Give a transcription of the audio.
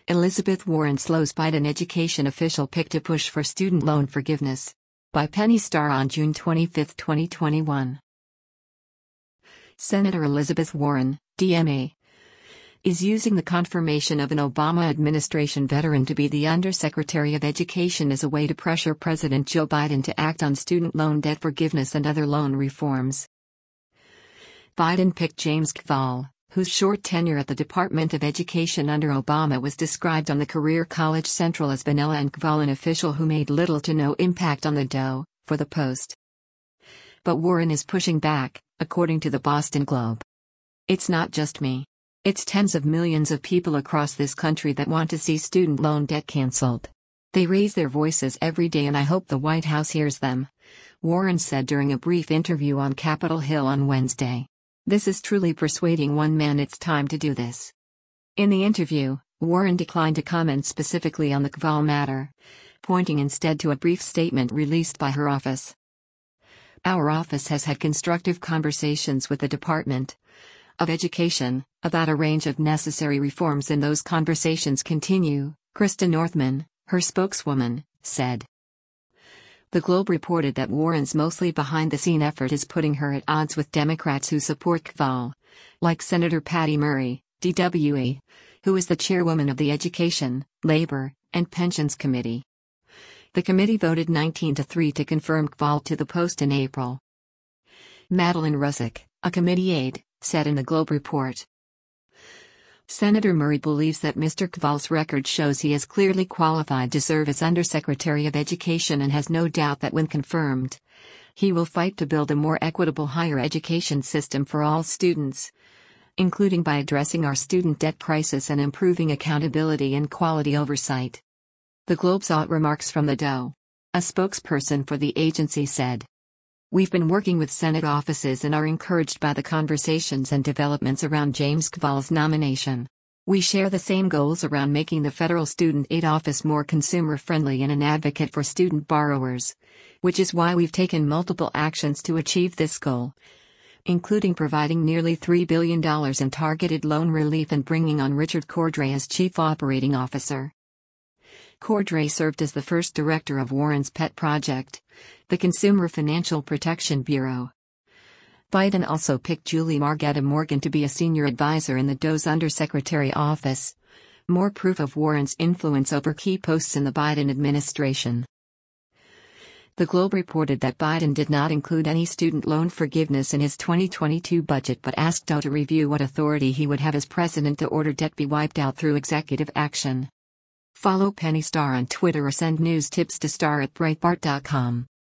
Elizabeth Warren slows Biden education official pick to push for student loan forgiveness. By Penny Starr on June 25, 2021. Senator Elizabeth Warren, DMA, is using the confirmation of an Obama administration veteran to be the Undersecretary of Education as a way to pressure President Joe Biden to act on student loan debt forgiveness and other loan reforms. Biden picked James Kvaal, whose short tenure at the Department of Education under Obama was described on the Career College Central as vanilla, and Kvaal an official who made little to no impact on the DOE, for the Post. But Warren is pushing back, according to the Boston Globe. It's not just me. It's tens of millions of people across this country that want to see student loan debt canceled. They raise their voices every day and I hope the White House hears them, Warren said during a brief interview on Capitol Hill on Wednesday. This is truly persuading one man it's time to do this. In the interview, Warren declined to comment specifically on the Kvaal matter, pointing instead to a brief statement released by her office. Our office has had constructive conversations with the Department of Education about a range of necessary reforms, and those conversations continue, Krista Northman, her spokeswoman, said. The Globe reported that Warren's mostly behind-the-scene effort is putting her at odds with Democrats who support Kvaal, like Senator Patty Murray, DWE, who is the chairwoman of the Education, Labor, and Pensions Committee. The committee voted 19-3 to confirm Kvaal to the Post in April. Madeline Ruzick, a committee aide, said in the Globe report. Senator Murray believes that Mr. Kvaal's record shows he is clearly qualified to serve as Undersecretary of Education and has no doubt that when confirmed, he will fight to build a more equitable higher education system for all students, including by addressing our student debt crisis and improving accountability and quality oversight. The Globe sought remarks from the DOE. A spokesperson for the agency said, "We've been working with Senate offices and are encouraged by the conversations and developments around James Kvaal's nomination. We share the same goals around making the Federal Student Aid Office more consumer-friendly and an advocate for student borrowers, which is why we've taken multiple actions to achieve this goal, including providing nearly $3 billion in targeted loan relief and bringing on Richard Cordray as Chief Operating Officer." Cordray served as the first director of Warren's pet project, the Consumer Financial Protection Bureau. Biden also picked Julie Margetta Morgan to be a senior advisor in the DOE's Undersecretary office, more proof of Warren's influence over key posts in the Biden administration. The Globe reported that Biden did not include any student loan forgiveness in his 2022 budget but asked DOE to review what authority he would have as president to order debt be wiped out through executive action. Follow Penny Starr on Twitter or send news tips to star@breitbart.com.